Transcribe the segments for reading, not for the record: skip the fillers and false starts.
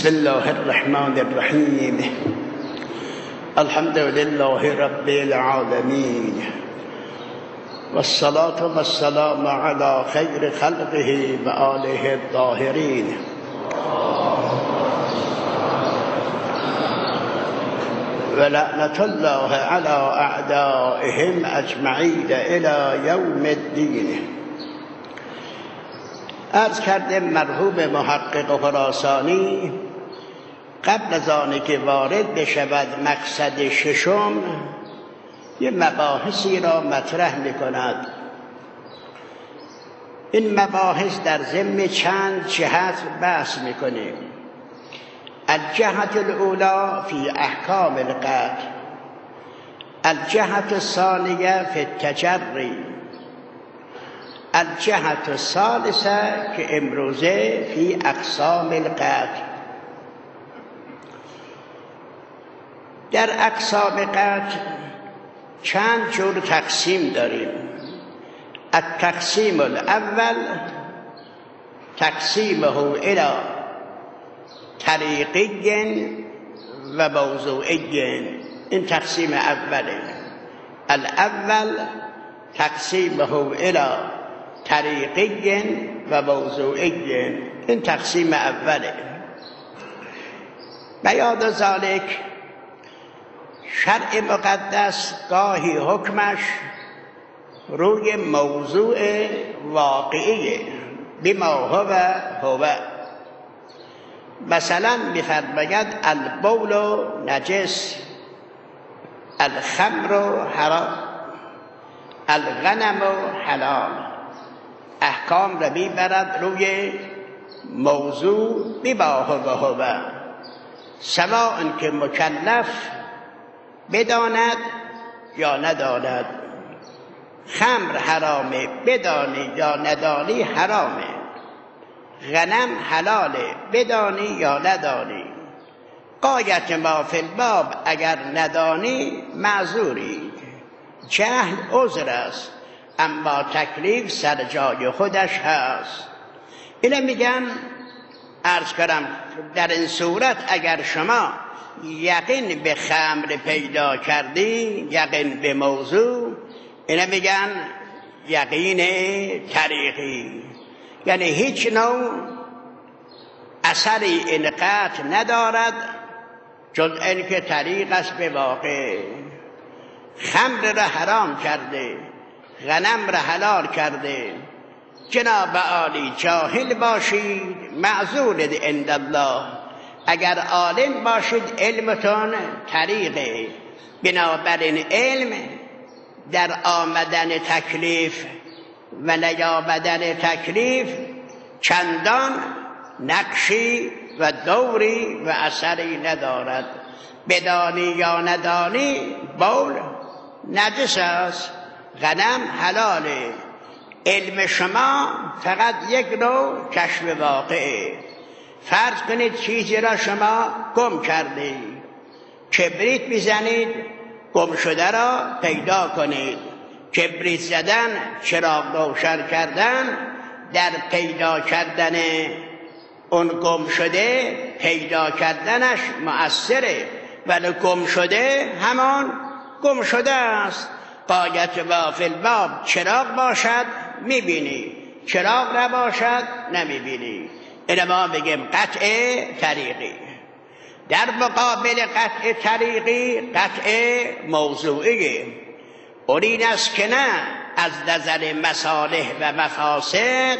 بسم الله الرحمن الرحیم. الحمد لله رب العالمین والصلاة والسلام على خیر خلقه و آله الطاهرین. ولعنة الله على اعدائهم اجمعین الى یوم الدین. عرض کرده مرحوم محقق خراسانی قبل از آنی که وارد بشود مقصد ششم یه مباحثی را مطرح می کند. این مباحث در ضمن چند جهت بحث می کنیم. الجهة الاولى فی احکام القتل، الجهة الثانیه فی التجری، الجهة الثالثه که امروزه فی اقسام القتل. در اقسام قتل چند جور تقسیم داریم. التقسیم الاول تقسیمه الى طریقی و موضوعی. این تقسیم اوله. الاول تقسیمه الى طریقی و موضوعی. این تقسیم اوله. بیان ذالک شرع مقدس گاهی حکمش روی موضوع واقعیه بما هو. مثلا می‌فرماید البول نجس، الخمر حرام، الغنم حلال. احکام را میبرد روی موضوع بما هو، سواء که مکلف بداند یا نداند. خمر حرامه، بدانی یا ندانی حرامه. غنم حلاله، بدانی یا ندانی. غایت ما فی الباب، اگر ندانی معذوری. جهل عذر است، اما تکلیف سر جای خودش هست. اینه میگن عرض کردم در این صورت اگر شما یقین به خمر پیدا کردی، یقین به موضوع، اینه میگن یقین طریقی، یعنی هیچ نوع اثری این قطع ندارد جز اینکه طریق است به واقع. خمر را حرام کرده، غنم را حلال کرده. جناب عالی جاهل باشید معذور عند الله. اگر عالم باشید علمتون طریقه. بنابراین علم در آمدن تکلیف و نیامدن تکلیف چندان نقشی و دوری و اثری ندارد. بدانی یا ندانی بول نجس است، غنم حلاله. علم شما فقط یک نوع کشف واقعه. فرض کنید چیزی را شما گم کردید، کبریت میزنید گم شده را پیدا کنید. کبریت زدن، چراغ روشن کردن در پیدا کردن اون گم شده، پیدا کردنش مؤثره، ولی گم شده همان گم شده است. غایت ما فی الباب، چراغ باشد میبینی، چراغ نباشد نمیبینی. این ما بگیم قطع طریقی. در مقابل قطع طریقی قطع موضوعی. اون این است که نه از نظر مصالح و مفاسد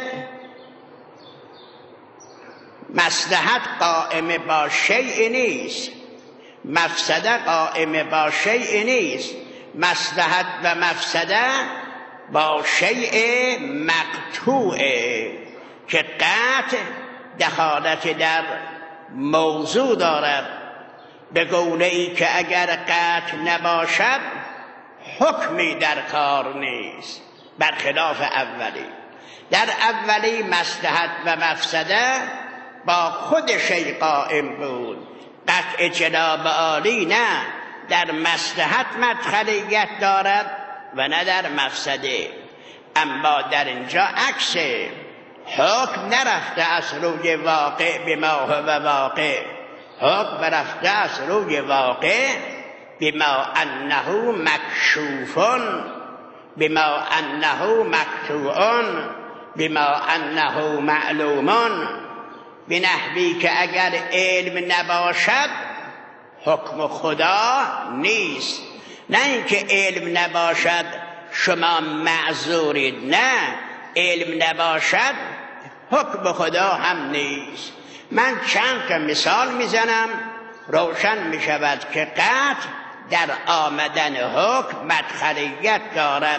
مصلحت قائم با شیء نیست، مفسده قائم با شیء نیست. مصلحت و مفسده با شیء مقطوعه که قطع دخالت در موضوع دارد. به گونه ای که اگر قطع نباشد حکمی در کار نیست، برخلاف اولی. در اولی مصلحت و مفسده با خود شیء قائم بود. قطع جناب عالی نه در مصلحت مدخلیت دارد و نه در مفسده. اما در اینجا عکسه، حکم نرفته از روی واقع به ما هو واقع، حکم رفته از روی واقع بما انه مکشوفون، بما انه مقطوعون، بما انه معلومون، به نحوی که اگر علم نباشد حکم خدا نیست. نه اینکه علم نباشد شما معذورید، نه، علم نباشد حکم خدا هم نیست. من چند تا مثال میزنم روشن میشود که قطع در آمدن حکم مدخلیت دارد.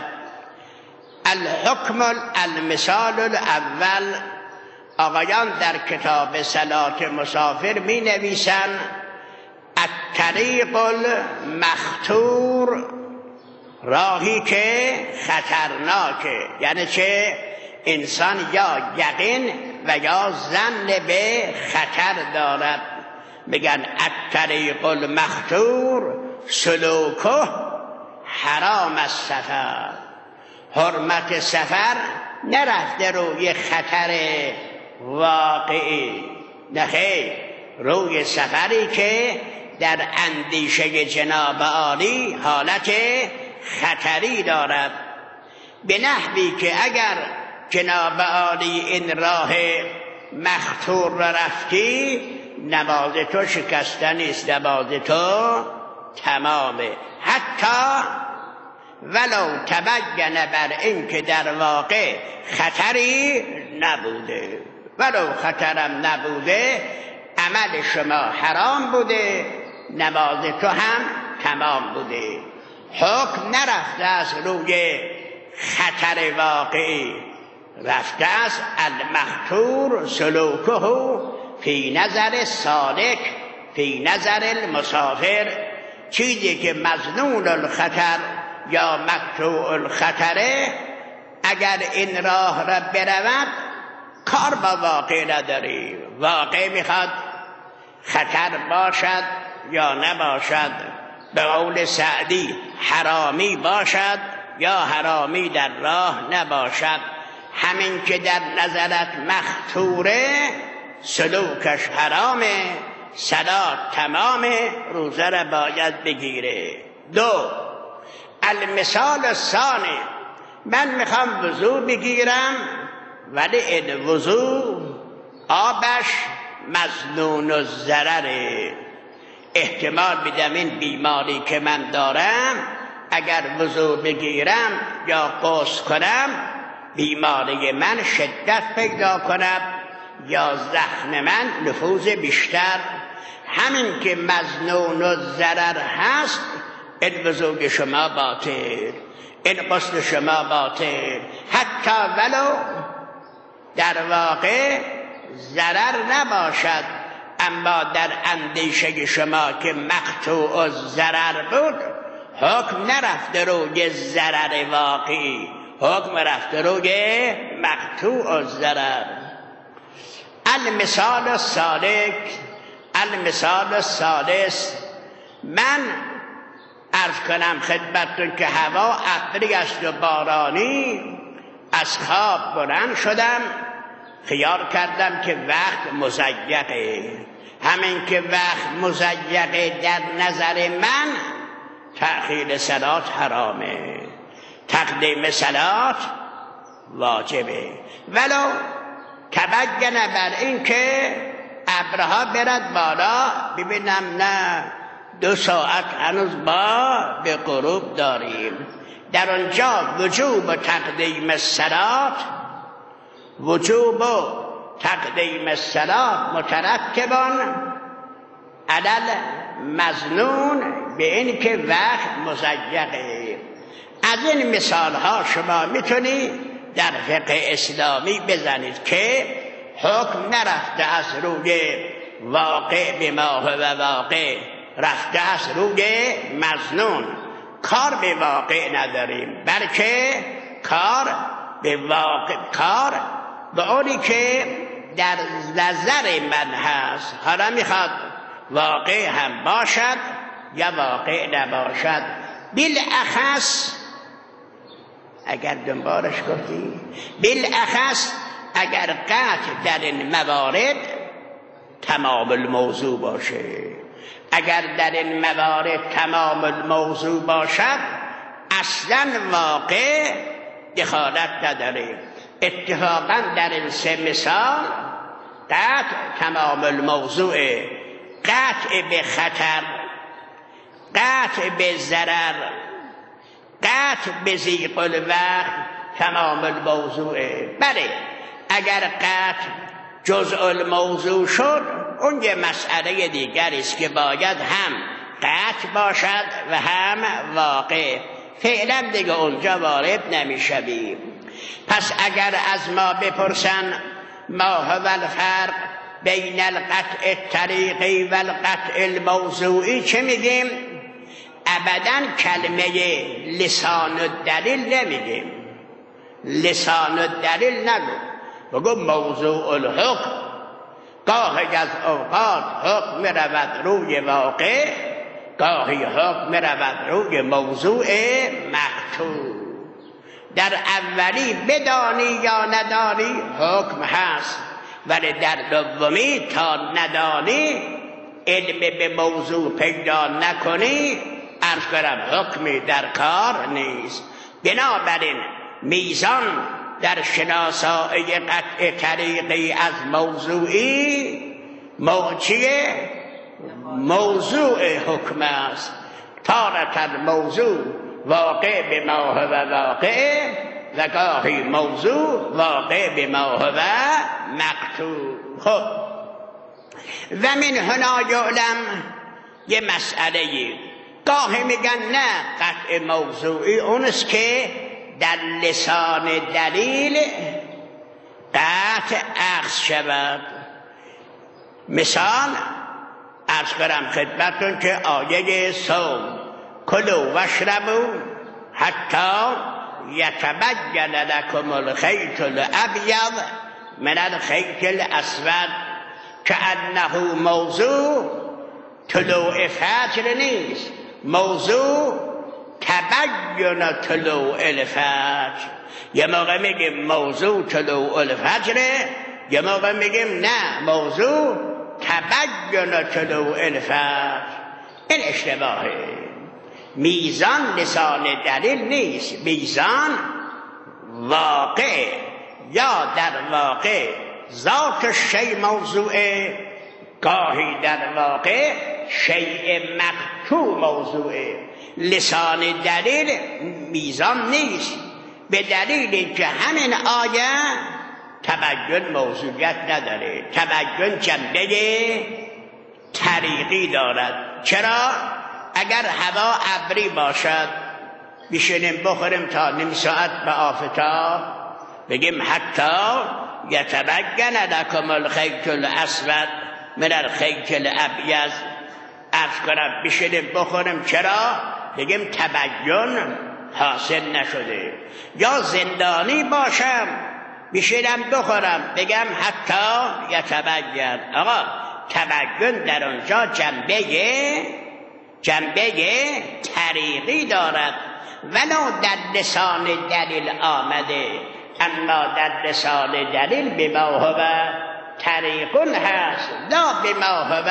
الحکم المثال الاول، آقایان در کتاب صلات مسافر می نویسند الطریق المخطور، راهی که خطرناکه. یعنی چه؟ انسان یا یقین و یا ظن به خطر دارد. میگن الطریق المخطور سلوکه حرام السفر، حرمت سفر نرفته روی خطر واقعی، نخیر، روی سفری که در اندیشه جناب عالی حالت خطری دارد. به نحوی که اگر جناب عالی این راه مخطور را رفتی، نماز تو شکسته نیست، نماز تو تمامه. حتی ولو تبین بر این که در واقع خطری نبوده، ولو خطرم نبوده، عمل شما حرام بوده، نماز تو هم تمام بوده. حکم نرفته از روی خطر واقعی، رفته از المخطور سلوکه فی نظر سالک فی نظر المسافر. چیزی که مظنون الخطر یا مقطوع الخطره، اگر این راه را برود کار با واقع نداریم. واقع میخواد خطر باشد یا نباشد، به قول سعدی حرامی باشد یا حرامی در راه نباشد. همین که در نظرت مخطوره سلوکش حرامه، صلات تمامه، روزه را باید بگیره. دو، المثال الثانی، من میخوام وضو بگیرم ولی این وضو آبش مظنون الضرره، احتمال میدم این بیماری که من دارم اگر وضو بگیرم یا غسل کنم بیماری من شدت پیدا کنم یا زخم من نفوذ بیشتر. همین که مظنون الضرر هست این وضوء شما باطل، این غسل شما باطل، حتی ولو در واقع ضرر نباشد، اما در اندیشه شما که مقطوع الضرر بود حکم نرفته روی ضرر واقعی، حکم رفته روی مقطوع الضرر. المثال الثالث، المثال الثالث، من عرض کنم خدمتتون که هوا ابری است و بارانی، از خواب بلند شدم، خیال کردم که وقت مضیقه. همین که وقت مضیقه در نظر من تأخیر صلات حرامه، تقدیم صلات واجبه. ولو تبین بر این که ابرها برد بالا، ببینم نه 2 ساعت هنوز با به غروب داریم، در آنجا وجوب تقدیم الصلات، وجوب تقدیم الصلات مترتبان علی مظنون به این که وقت مضیقه. از این مثال ها شما میتونید در فقه اسلامی بزنید که حکم نرفته از روی واقع به ما و واقع، رفته از روی مظنون. کار به واقع نداریم، بلکه کار به واقع، کار به اونی که در نظر من هست. حالا میخواد واقع هم باشد یا واقع نباشد. بالاخص اگر دنبالش گفتی، بالاخص اگر قطع در این موارد تمام الموضوع باشه. اگر در این موارد تمام الموضوع باشد اصلا واقع دخالت نداره. اتفاقا در این سه مثال قطع تمام الموضوع، قطع به خطر، قطع به ضرر، قطع به ضیق الوقت تمام الموضوعه. بله اگر قطع جزء الموضوع شد اون یه مسئله دیگری است که باید هم قطع باشد و هم واقع. فعلا دیگه اونجا وارد نمیشویم. پس اگر از ما بپرسن ما هو الفرق بین القطع الطریقی و القطع الموضوعی چه میگیم؟ ابدا کلمه لسان الدلیل نمیگیم. لسان الدلیل نگو، بگو موضوع الحکم. گاهی از اوقات حکم رود روی واقع، گاهی حکم رود روی موضوع مقطوع. در اولی بدانی یا ندانی حکم هست، ولی در دومی تا ندانی علم به موضوع پیدا نکنی عرض کنم حکمی در کار نیست. بنابراین میزان در شناسایی قطع طریقی از موضوعی چیه؟ موضوع حکم است. تارة موضوع واقع به ما هو واقع و گاهی موضوع واقع به ما هو مقطوع. خب و من هنا یعلم یه مسئله، گاهی میگن نه قطع موضوعی اونست که در لسان دلیل قطع اخذ شود. مثال عرض کنم خدمتون که آیه صوم کلوا واشربوا حتی یتبین لکم الخیط الابیض من الخیط الاسود کأنه موضوع طلوع فجر نیست، موضوع تبین طلوع الفجر. یه موقع میگیم موضوع طلوع الفجره، یه موقع میگیم نه موضوع تبین طلوع الفجر. این اشتباهه. میزان لسان دلیل نیست، میزان واقع، یا در واقع ذات شی موضوعه، گاهی در واقع شیء مقطوع موضوعه. لسان دلیل میزان نیست، به دلیل که همین آیه تبین موضوعیت نداره. تبین جنبه طریقی دارد. چرا؟ اگر هوا ابری باشد بشینیم بخوریم تا نیم ساعت به آفتاب، بگیم حتی یتبین لکم الخیط الاسود من الخیط الابیض، عرض کنم بشینیم بخوریم، چرا؟ بگیم تبین حاصل نشده. یا زندانی باشم بشینم بخورم بگم حتی یتبین. آقا تبین در اونجا جنبه طریقی دارد، ولو در لسان دلیل آمده، اما در لسان دلیل بما هو طریقون هست، لا بما هو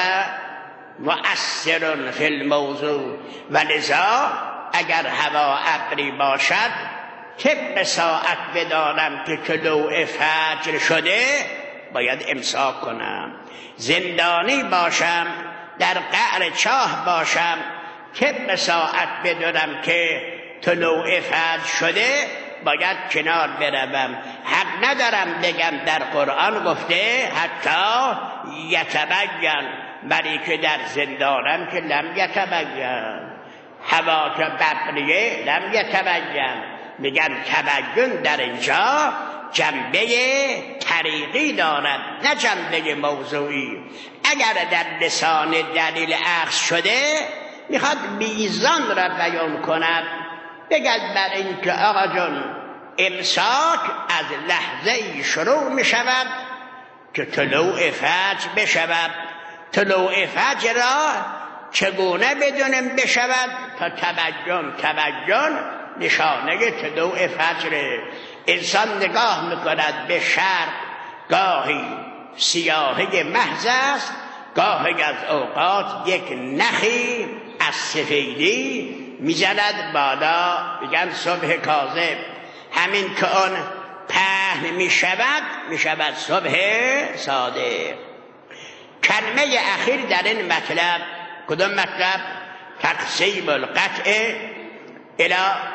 مؤثر فی الموضوع. و لذا اگر هوا ابری باشد طبق ساعت بدانم که طلوع فجر شده باید امساک کنم. زندانی باشم، در قعر چاه باشم، طبق ساعت بدانم که طلوع فجر شده باید کنار بروم. حق ندارم بگم در قرآن گفته حتی یتبین، ولی که در زندانم که لم یتبین. هوا که ببریه لم یتبین. میگن تبین در اینجا جنبه طریقی دارد، نه جنبه موضوعی. اگر در لسان دلیل اخذ شده میخواد میزان را بیان کند، بگد بر این که آقا جان امساک از لحظه شروع میشود که طلوع فجر بشود. طلوع فجر را چگونه بدونیم بشود؟ تا تبین نشانه طلوع فجر. انسان نگاه میکند به شرق، گاهی سیاهی محض است، گاهی از اوقات یک نخی از سفیدی میزند بالا، میگن صبح کاذب. همین که اون پهن میشود صبح صادق. کلمه اخیر در این مطلب کدام مطلب؟ تقسیم القطع الی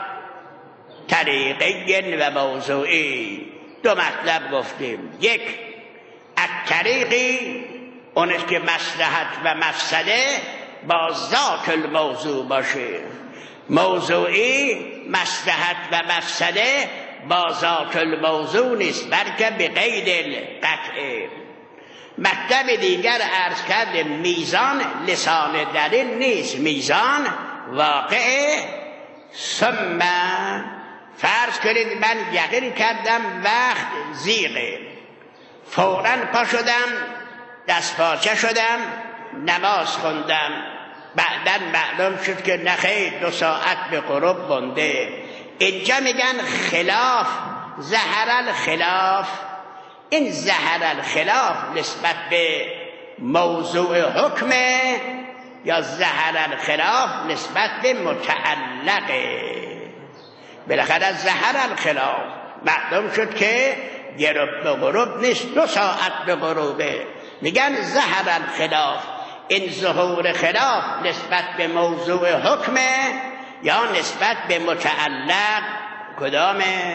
طریقی و موضوعی. دو مطلب گفتیم. یک الطریقی اونست که مصلحت و مفسده با ذات الموضوع باشه، موضوعی مصلحت و مفسده با ذات الموضوع نیست بلکه به قید القطع. مطلب دیگر عرض کرد میزان لسان دلیل نیست، میزان واقع. ثم فرض کنید من یقین کردم وقت زیغه، فوراً پا شدم دست پاچه شدم نماز خوندم، بعداً معلوم شد که نخیر 2 ساعت به غروب مونده. اینجا میگن خلاف، ظهر الخلاف. این ظهر الخلاف نسبت به موضوع حکمه یا ظهر الخلاف نسبت به متعلقه؟ بالاخره ظهر الخلاف معلوم شد که یه به غروب نیست 2 ساعت به غروبه. میگن ظهر الخلاف. این ظهور خلاف نسبت به موضوع حکمه یا نسبت به متعلق؟ کدامه؟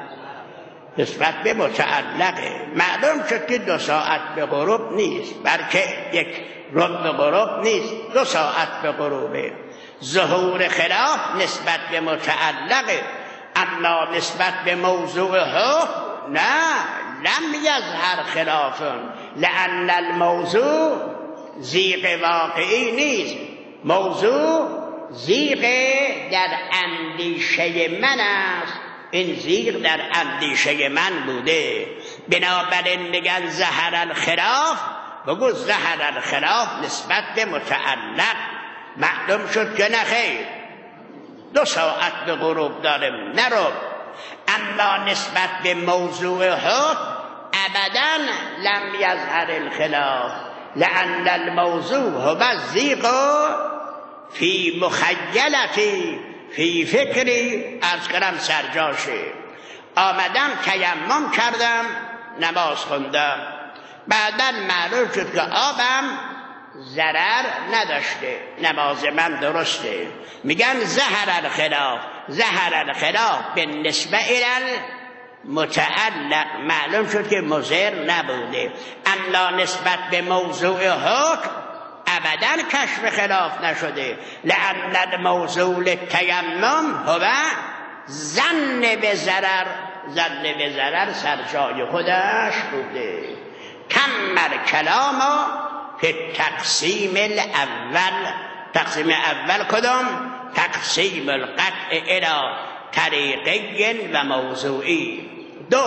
نسبت به متعلقه. معلوم شد که 2 ساعت به غروب نیست بلکه 1 ربع به غروب نیست 2 ساعت به غروبه. ظهور خلاف نسبت به متعلقه، اما نسبت به موضوع حکم نه. لم یظهر خلاف لأن الموضوع زیغ واقعی نیست، موضوع زیغ در اندیشه من است. این زیغ در اندیشه من بوده، بنابراین میگن ظهر الخلاف. بگو ظهر الخلاف نسبت به متعلق. معلوم شد که نخیر 2 ساعت به غروب دارم نرو، اما نسبت به موضوع حکم ابدا لم یظهر الخلاف لأن الموضوع هو الزیغ فی مخیلتی فی فکری. عرض کردم سرجاشه. آمدم تیمم کردم نماز خوندم، بعداً معلوم شد که آبم ضرر نداشته، نماز من درسته. میگن ظهر الخلاف. ظهر الخلاف به نسبه الی متعلق معلوم شد که مضر نبوده، اما نسبت به موضوع حکم ابدا کشف خلاف نشده. لأن الموضوع التیمم هو ظن به ضرر. ظن به ضرر سرجای خودش بوده. کمل کلام فی تقسیم الاول. تقسیم اول کدام؟ تقسیم القطع الی طریقی و موضوعی. 2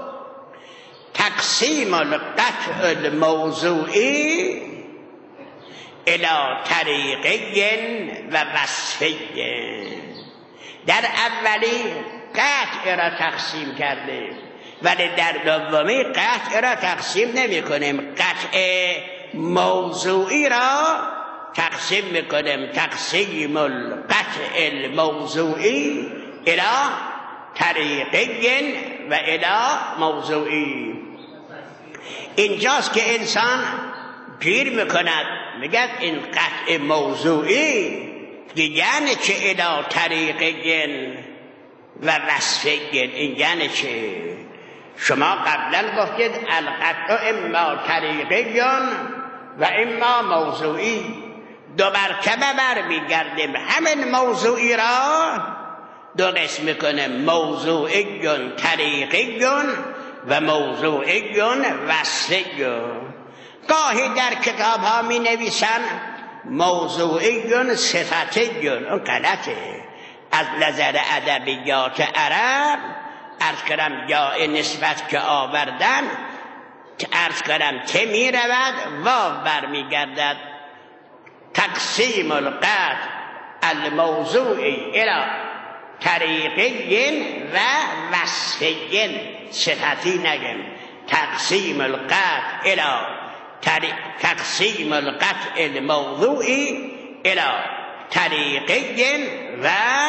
تقسیم القطع الموضوعی الی طریقی و وصفی. در اولی قطع را تقسیم کرده، ولی در دومی قطع را تقسیم نمی کنیم، قطع موضوعی را تقسیم میکنیم. تقسیم القطع الموضوعی الی طریقی و الی موضوعی. اینجاست که انسان گیر میکند، میگه این قطع موضوعی یعنی چه؟ الی طریقی و وصفی. این یعنی چه؟ شما قبلا گفتید القطع اما طریقی و اما موضوعی. 2 مرتبه برمیگردیم همین موضوعی را 2 قسم میکنه، موضوعی طریقی و موضوعی وصفی. گاهی در کتاب ها می نویسن موضوعی صفتی. اون غلطه. از نظر ادبیات عرب عرض کردم جای نسبت که آوردن عرض کردم ته می رود واو برمیگردد. تقسیم القطع الموضوعی الی طریقی و وصفی. صفتی نگیم. تقسیم القطع الی تقسیم القطع الموضوعی الى طریقی و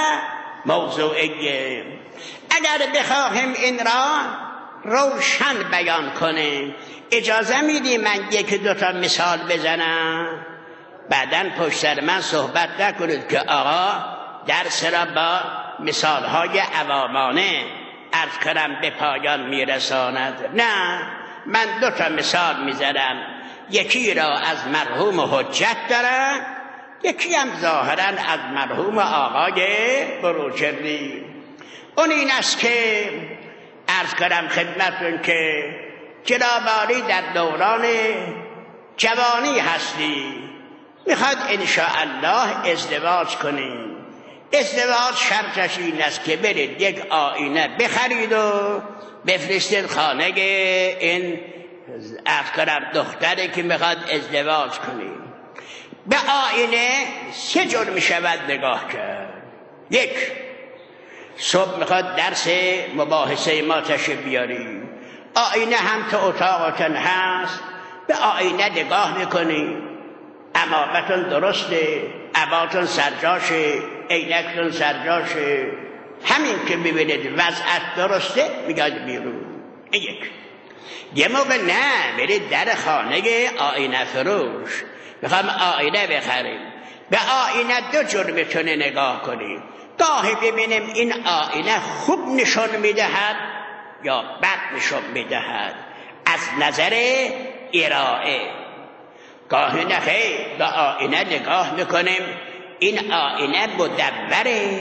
موضوعی. اگر بخواهم این را روشن بیان کنیم، اجازه میدی من یک دو تا مثال بزنم؟ بعداً پشت سر من صحبت نکنید که آقا درس را با مثالهای عوامانه عرض کنم به پایان میرساند. نه، من دو تا مثال میزنم، یکی را از مرحوم حجت دارم، یکی هم ظاهراً از مرحوم آقای بروجردی. اون این است که عرض کنم خدمتتون که جنابعالی در دوران جوانی هستی، میخواد انشاءالله ازدواج کنیم. ازدواج شرطش این است که برید یک آینه بخرید و بفرستید خانه این عرض کنم دختری که میخواد ازدواج کنیم. به آینه سه جور میشود نگاه کرد. یک، صبح میخواد درس مباحثه ما تشریف بیاریم، آینه هم تو اتاقتون هست، به آینه نگاه میکنی، عمامتون درسته، عباتون سرجاشه، عینکتون سرجاشه، همین که ببینید وضعت درسته میگاد بیرون. یک. یه موقع نه، برید در خانه آینه فروش، میخوام آینه بخریم، به آینه دو جور میتونه نگاه کنیم. گاهی ببینیم این آینه خوب نشون میدهد یا بد نشون میدهد از نظر ارائه. گاهی نخیر به آینه نگاه میکنیم، این آینه مدوره،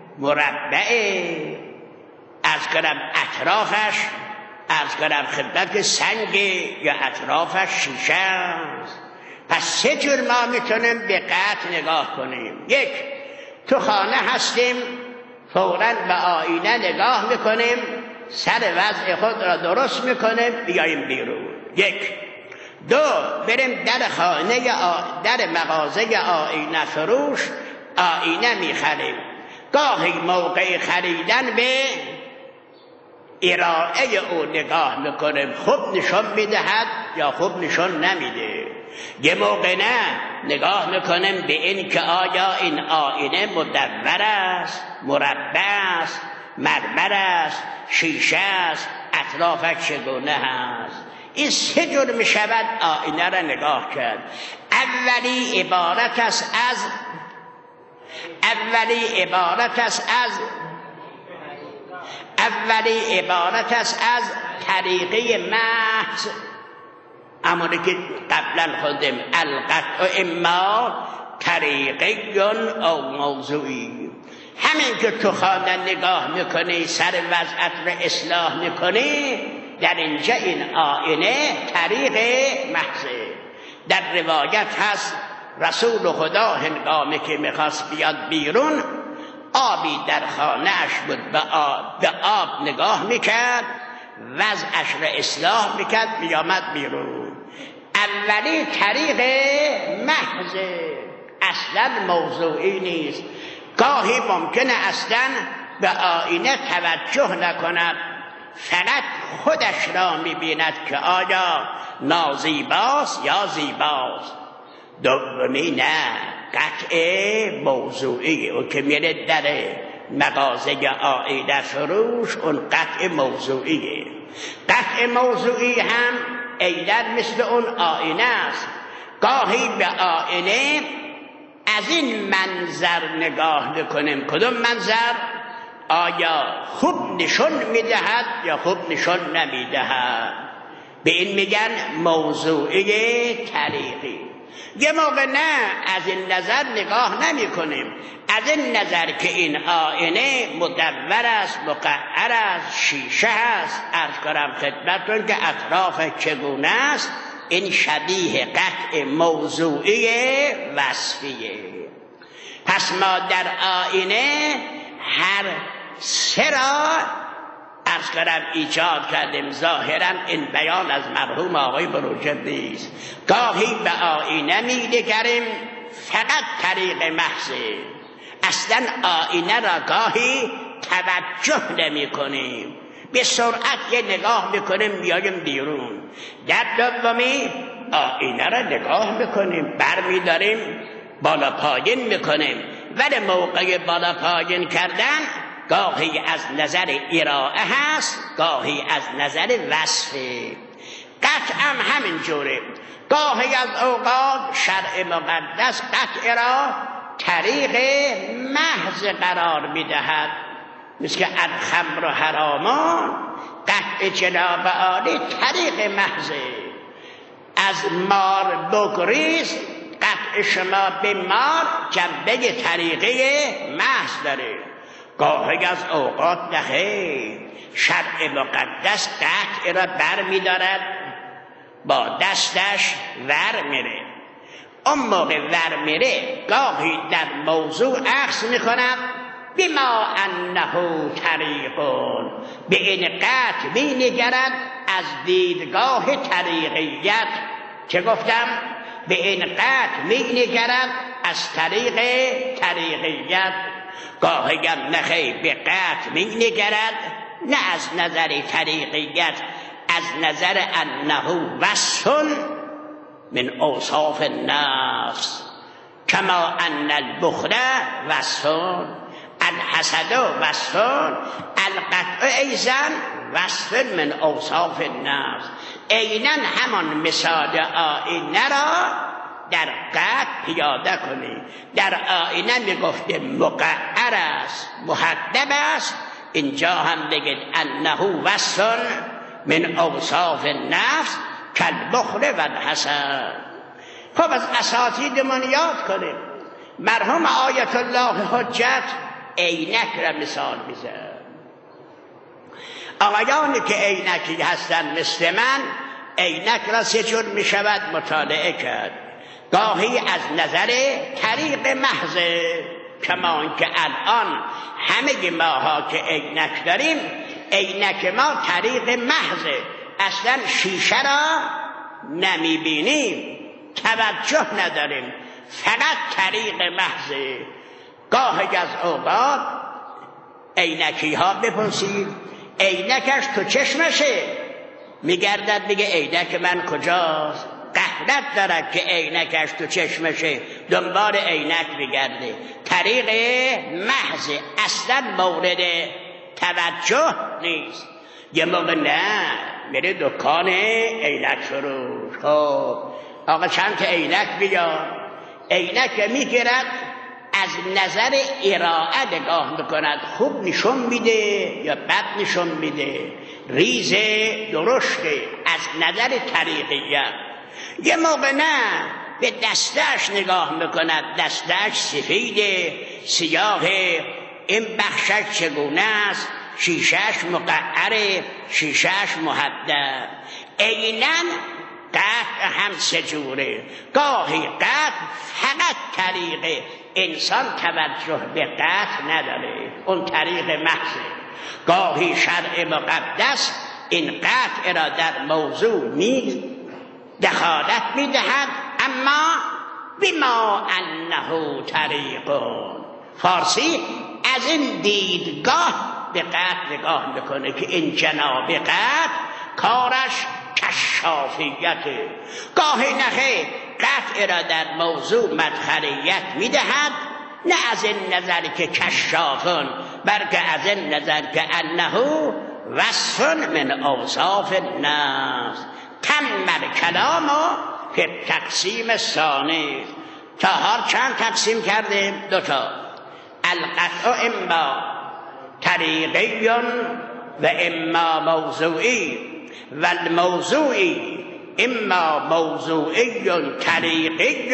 مربعه، از کنم اطرافش از کنم خدمت سنگ یا اطرافش شیشه است. پس سه جور ما میتونیم به قطع نگاه کنیم. یک، تو خانه هستیم، فوراً به آینه نگاه میکنیم، سر وضع خود را درست میکنیم، بیاییم بیرون. یک. دو، بریم در خانه در مغازه آینه فروش آینه میخریم. گاهی موقع خریدن به ارائه او نگاه میکنیم، خوب نشون میدهد یا خوب نشون نمیده. یه موقع نه، نگاه میکنیم به این که آیا این آینه مدور است، مربع است، مرمر است، شیشه است، اطرافش چگونه هست. این سه جور میشود آینه را نگاه کرد. اولی عبارت است از طریقه محض، امانی که قبلا خوندیم، القطع اما طریقی او موضوعی. همین که تو خانه نگاه میکنی، سر وضعت را اصلاح میکنی، در اینجا این آینه طریق محضه. در روایت هست رسول خدا هنگامی که میخواست بیاد بیرون، آبی در خانه اش بود، به آب نگاه میکرد، وضعش را اصلاح میکرد، میامد بیرون. اولی طریق محضه، اصلا موضوعی نیست. گاهی ممکنه اصلا به آینه توجه نکند، فقط خودش را میبیند که آیا نازیباست یا زیباست. دومی نه، قطع موضوعی. او که میره در مغازه آینه فروش، اون قطع موضوعیه. قطع موضوعی هم ایدر مثل اون آینه است. گاهی به آینه از این منظر نگاه میکنیم. کدوم منظر؟ آیا خوب نشون میدهد یا خوب نشون نمیدهد. به این میگن موضوعی طریقی. یه موقع نه، از این نظر نگاه نمی کنیم، از این نظر که این آینه مدور است، مقعر است، شیشه است، عرض کنم خدمتتون که اطراف چگونه است. این شبیه قطع موضوعی وصفیه. پس ما در آینه هر سه را عرض کنم ایجاد کردیم. ظاهرا این بیان از مرحوم آقای بروجردی است. گاهی به آینه می‌نگریم، فقط طریق محضه، اصلا آینه را گاهی توجه نمی کنیم، به سرعت یه نگاه میکنیم میایم بیرون. در دومی آینه را نگاه میکنیم، برمیداریم بالا پایین میکنیم، ولی موقع بالا پایین کردن گاهی از نظر ارائه هست، گاهی از نظر وصفه. قطع همین جوره، گاهی از اوقات شرع مقدس قطع را طریق محض قرار میدهد، مثل که الخمر حرامان، قطع جناب عالی طریق محضه. از مار بگریز، قطع شما به مار جنبه طریقه محض داره. گاهی از اوقات نخیر، شرع مقدس قطع را بر می‌دارد، با دستش ور میره. اون موقع ور میره گاهی در موضوع عکس میکند، بما انه طریقون، به این قطع مینگرد از دیدگاه طریقیت. چه گفتم؟ به این قطع مینگرد از طریق طریقیت. گاهی هم نخیر به قطع مینگرد نه از نظر طریقیت، از نظر انه وصف من اوصاف النفس، کما ان البخل وصف، الحسد وصف، القطع ایضا وصف من اوصاف النفس. عیناً همان مثال آینه را در قطع پیاده کنی. در آینه میگفته مقعر است، محدب است، اینجا هم بگید انه وصف من اوصاف النفس کالبخل و الحسد. خب از اساتیدمون یاد کنیم. مرحوم آیت الله حجت عینک را مثال میزد. آقایانی که عینکی هستن مثل من، عینک را سه جور میشود مطالعه کرد. گاهی از نظر طریق محض، کمان که الان همه ماها که عینک داریم، عینک ما طریق محض، اصلا شیشه را نمیبینیم، توجه نداریم، فقط طریق محض. گاهی از اوقات عینکی ها بپرسید عینکش تو چشمشه، میگردد میگه عینک من کجاست؟ غفلت دارد که عینکش تو چشمشه، دنبال عینک میگرده. طریق محض، اصلا مورد توجه نیست. یه موقع نه میره دکان عینک فروش، خب آقا چند تا عینک بیار، عینک میگیرد، از نظر ارائه نگاه میکند، خوب نشون میده یا بد نشون میده، ریزه درشته، از نظر طریقیت. یه موقع نه به دستش نگاه میکند، دستش سفیده، سیاهه، این بخشش چگونه است، شیشش مقعره، شیشش محدب. عیناً قطع هم سجوره. گاهی قطع فقط طریق انسان توجه به قطع نداره، اون طریق محضه. گاهی شرع مقدس این قطع را در موضوع دخالت میدهد، اما بما انه طریقون. فارسی از این دیدگاه به قطع نگاه میکنه که این جناب قطع کارش کشافیته. گاهی نخیر قطع را در موضوع مدخلیت میدهد، نه از این نظر که کشافون، بلکه از این نظر که انه وصف من اوصاف النفس. تم الکلام فی تقسیم الثانی. تا حال چند تقسیم کردیم؟ دوتا. القطع اما طریقی و اما موضوعی، و الموضوعی اما موضوعی طریقی.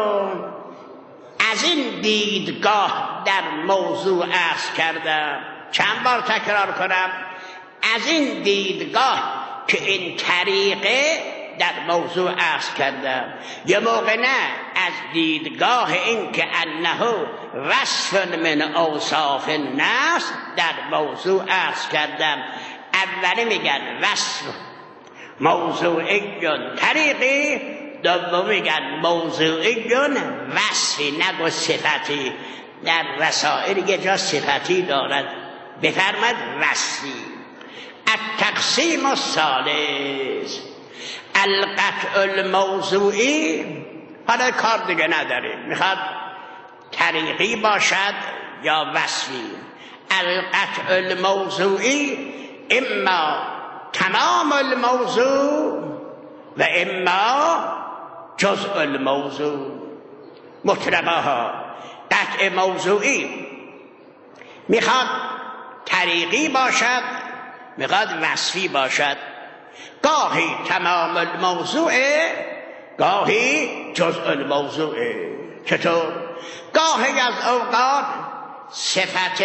از این دیدگاه در موضوع عرض کردم، چند بار تکرار کنم، از این دیدگاه که این طریقه در موضوع عرض کردم. یه موقع نه از دیدگاه این که انه وصف من اوصاف النفس در موضوع عرض کردم. اولی میگن وصف موضوعی طریقی، دوم میگن موضوعی وصفی، نگو صفتی. در رسائل یه جا صفتی دارد، بفرماد وصفی. التقسیم الثالث. القطع الموضوعی حالا کار دیگه نداره، میخواد طریقی باشد یا وصفی. القطع الموضوعی اما تمام الموضوع و اما جزء الموضوع. مطلباها قطع موضوعی میخواد طریقی باشد، میخواد وصفی باشد. گاهی تمام الموضوع، گاهی جزء الموضوع. چطور؟ گاهی از اوقات صفت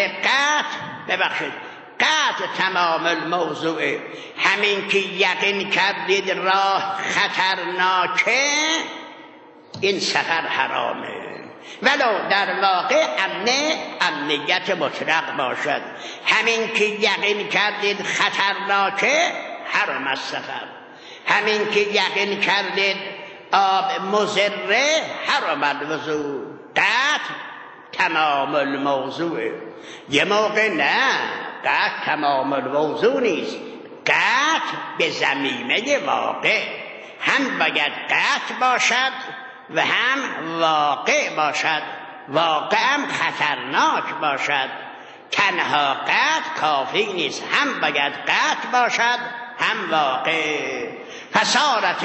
قطع تمام الموضوع، همین که یقین کردید راه خطرناکه، این سفر حرامه، ولو در واقع امنیت مطلق باشد. همین که یقین کردید خطرناکه، حرام از سفر. همین که یقین کردید آب مضره، حرام الوضوء. قطع تمام الموضوع. یه موقع نه، قطع تمام الموضوع نیست، قطع به ضمیمه واقع. هم باید قطع باشد و هم واقع باشد، واقع هم خطرناک باشد. تنها قطع کافی نیست، هم باید قطع باشد هم واقع. فصارت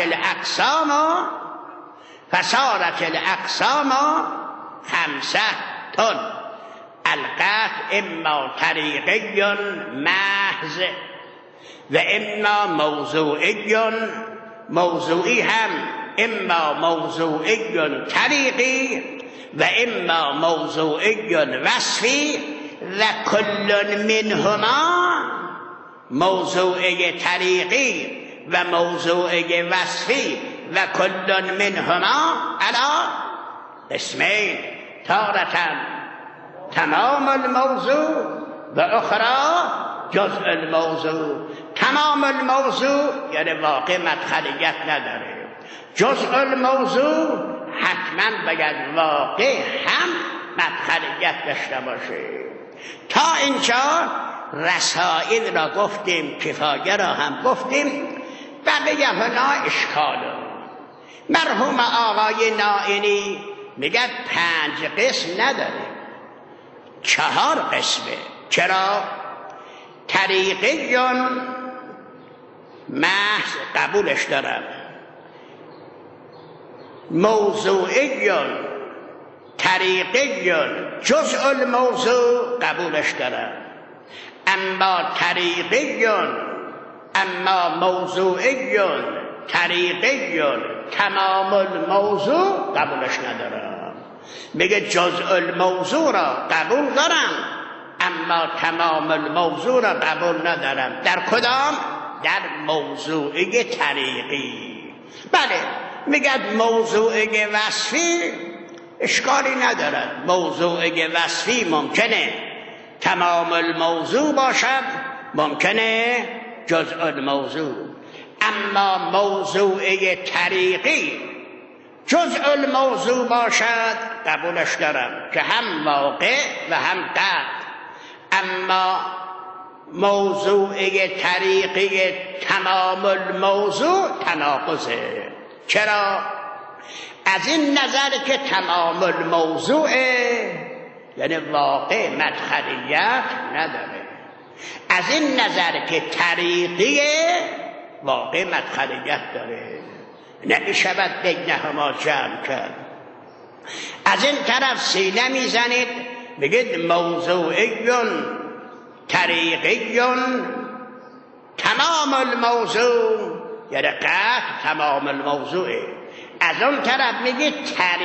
الاقسام خمسه تن. القطع اما طریقی محض و اما موضوعی هم اما موضوعی طریقی و اما موضوعی وصفی و کل منهما، موضوعی طریقی و موضوعی وصفی و کل منهما علی اسمین، تارة تمام الموضوع و اخرى جزء الموضوع. تمام الموضوع یعنی واقع مدخلیت نداره، جزء الموضوع حتما باید واقع هم مدخلیت داشته باشه. تا اینجا رسائل را گفتیم، کفایه را هم گفتیم، بقیه هنا اشکاله. مرحوم آقای نائینی میگه 5 قسم نداره، 4 قسمه. چرا؟ طریقیون محض قبولش دارم، موضوعیون طریقیون جزء الموضوع قبولش دارم، اما طریقیون اما موضوعیون طریقیون تمام الموضوع قبولش ندارم. میگه جزء الموضوع را قبول دارم اما تمام الموضوع را قبول ندارم. در کدام؟ در موضوعی طریقی. بله، میگه موضوعی وصفی اشکالی ندارد. موضوعی وصفی ممکنه تمام الموضوع باشد، ممکنه جزء الموضوع. اما موضوعی طریقی جزء الموضوع باشد قبولش دارم که هم واقع و هم قطع. اما موضوعی طریقی تمام الموضوع تناقضه. چرا؟ از این نظر که تمام الموضوع یعنی واقع مدخلیت نداره، از این نظر که طریقی واقع مدخلیت داره، نمیشود بینهما جمع کرد. از این طرف سینه میزنید بگید موضوعیون طریقیون تمام الموضوع یعنی قطع تمام الموضوعه. از اون طرف میگید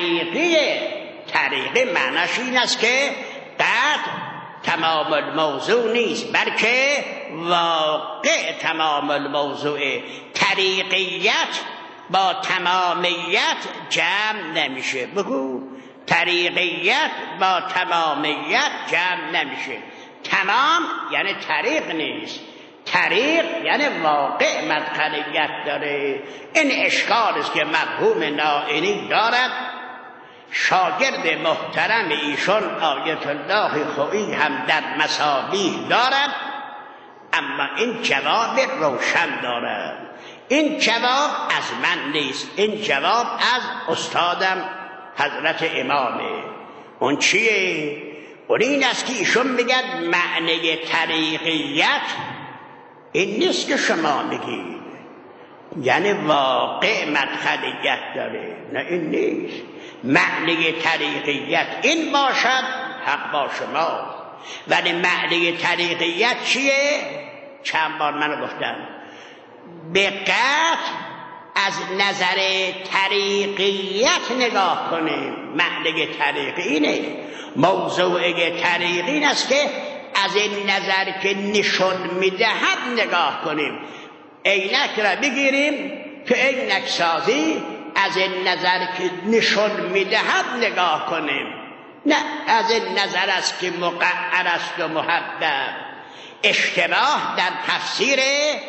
طریقی معناش این است که قطع تمام الموضوع نیست بلکه واقع تمام الموضوع. طریقیت با تمامیت جمع نمیشه. بگو طریقیت با تمامیت جمع نمیشه. تمام یعنی طریق نیست، طریق یعنی واقع مدخلیت داره. این اشکال است که مرحوم نائینی دارد. شاگرد محترم ایشون آیت الله خویی هم در مصابیح دارد، اما این جواب روشن دارد. این جواب از من نیست، این جواب از استادم حضرت امامه. اون چیه؟ اون این است که ایشون میگن معنی طریقیت این نیست که شما میگید، یعنی واقع مدخلیت داره. نه این نیست. معنی طریقیت این باشد حق با شما، ولی معنی طریقیت چیه؟ چند بار منو گفتم به قطع از نظر طریقیت نگاه کنیم. معنی طریقی اینه، موضوع طریقی این است که از این نظر که نشون میدهد نگاه کنیم. عینک را بگیریم که عینک سازی از این نظر که نشون میدهد نگاه کنیم، نه از این نظر است که مقعر است و محدد. اشتباه در تفسیر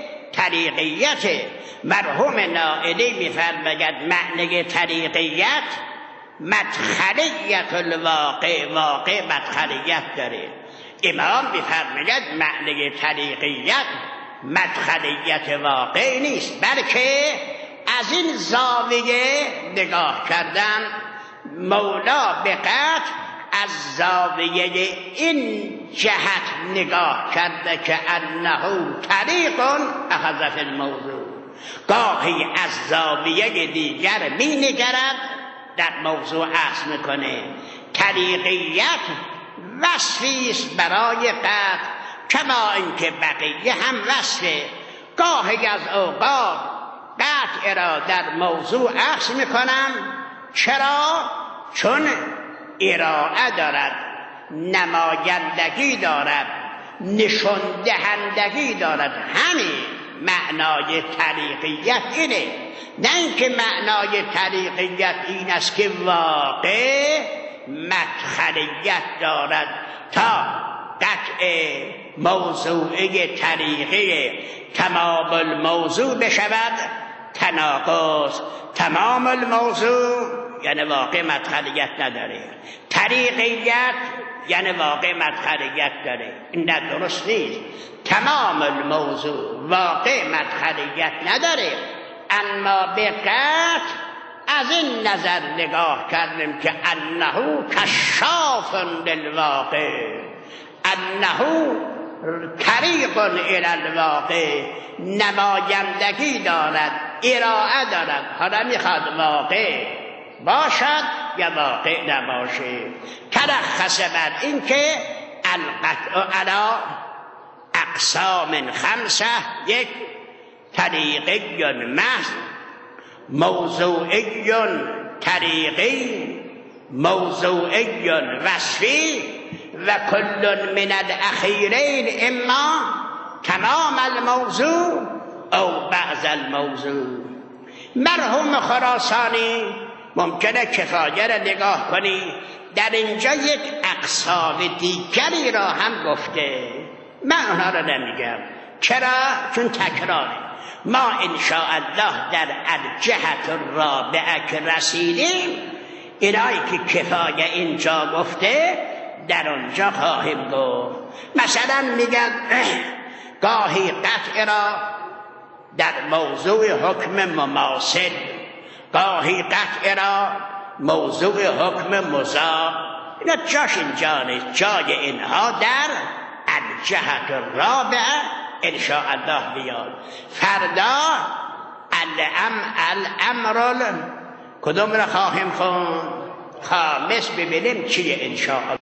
طریقیت. مرحوم نائلی میفرماید معنی طریقیت مدخلیت الواقع، واقع مدخلیت داره. امام میفرماید معنی طریقیت مدخلیت واقع نیست، بلکه از این زاویه نگاه کردن. مولا به قطع از زاویه این جهت نگاه کرده که انه طریق اخذ فی الموضوع. گاهی از زاویه دیگر می نگرد در موضوع اخذ میکنه. طریقیت وصفی است برای قطع، کما اینکه بقیه هم وصفه. گاهی از اوقات قطع را در موضوع اخذ میکنم. چرا؟ چون ارائه دارد، نمایندگی دارد، نشان دهندگی دارد. همین معنای طریقیت اینه، نه اینکه معنای طریقیت این است که واقع مدخلیت دارد تا قطع موضوعی طریقی تمام الموضوع بشود تناقض. تمام الموضوع یعنی واقع مدخلیت نداره، طریقیت یعنی واقع مدخلیت داره. این نه درست نیست. تمام الموضوع واقع مدخلیت نداره، اما به قطع از این نظر نگاه کردیم که انه کشاف للواقع، انه طریق الی الواقع، نمایندگی دارد، ارائه دارد. حالا میخواد واقع باشد یا واقع نباشه. ترخص بر این که القطع علی اقسام خمسه، یک طریقی محض، موضوعی طریقی، موضوعی وصفی و کل من الاخیرین اما تمام الموضوع او بعض الموضوع. مرحوم خراسانی ممکنه کفایه را نگاه کنی، در اینجا یک اقسام دیگری را هم گفته. من اونها را نمیگم. چرا؟ چون تکراره. ما انشاءالله در الجهت الرابعه که رسیدیم، اینایی که کفایه اینجا گفته در اونجا خواهیم گفت. مثلا میگن گاهی قطع را در موضوع حکم مماثل، گاهی قطع را موضوع حکم مضاد. اینا جاش اینجا نیست. جای اینها در الجهت الرابعه انشاءالله بیاد. فردا الامر کدوم را خواهیم خوند؟ خامس ببینیم چیه انشاءالله.